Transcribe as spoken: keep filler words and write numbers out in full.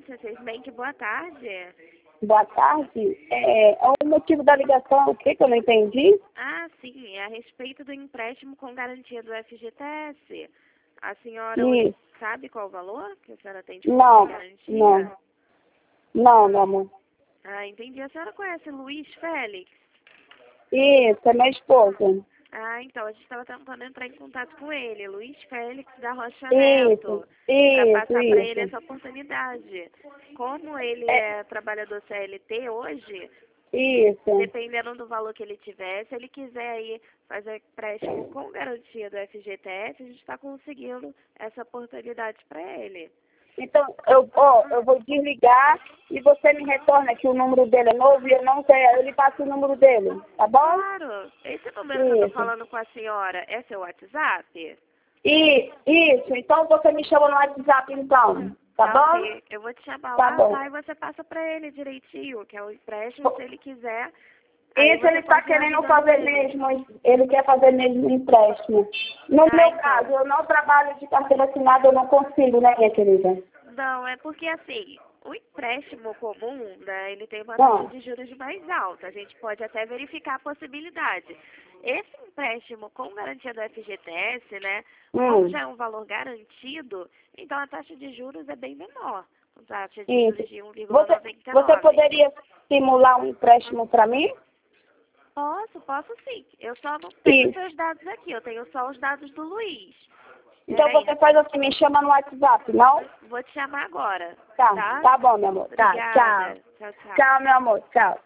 Sesmenk, boa tarde. Boa tarde. É, o motivo da ligação, o que que eu não entendi? Ah, sim, é a respeito do empréstimo com garantia do F G T S. A senhora Isso. sabe qual o valor que a senhora tem de Não, garantia? não. Não, meu amor. Ah, entendi. A senhora conhece Luiz Félix? Isso, é minha esposa. Ah, então, a gente estava tentando entrar em contato com ele, Luiz Félix da Rocha Isso, Neto, para isso, passar para ele isso. essa oportunidade. Como ele É, é trabalhador C L T hoje, isso. dependendo do valor que ele tiver, se ele quiser aí fazer empréstimo com garantia do F G T S, a gente está conseguindo essa oportunidade para ele. Então, eu, ó, eu vou desligar e você me retorna que o número dele é novo e eu não sei, eu lhe passo o número dele, tá bom? Claro, esse número que eu estou Isso. falando com a senhora é seu WhatsApp? E, isso, então você me chama no WhatsApp então, tá bom? Ok, eu vou te chamar Tá lá, bom. tá? E você passa para ele direitinho, que é o empréstimo, se ele quiser. Aí Isso ele você está pode ir querendo ajudando fazer ele. mesmo, ele quer fazer mesmo empréstimo. No Ah, meu então. caso, eu não trabalho de carteira assinada, eu não consigo, né, minha querida? Não, é porque assim, o empréstimo comum, né, ele tem uma taxa Não. de juros mais alta. A gente pode até verificar a possibilidade. Esse empréstimo com garantia do F G T S, né, como Hum, já é um valor garantido, então a taxa de juros é bem menor. A taxa de isso. juros de um vírgula Você, noventa e você nove. poderia simular um empréstimo para mim? Posso, posso sim. Eu só não tenho Isso. seus dados aqui, eu tenho só os dados do Luiz. Então Peraí, você faz assim, me chama no WhatsApp, não? vou te chamar agora, Tá, tá? tá bom, meu amor. Tá, tchau. Obrigada. Tchau, tchau. Tchau, meu amor, tchau.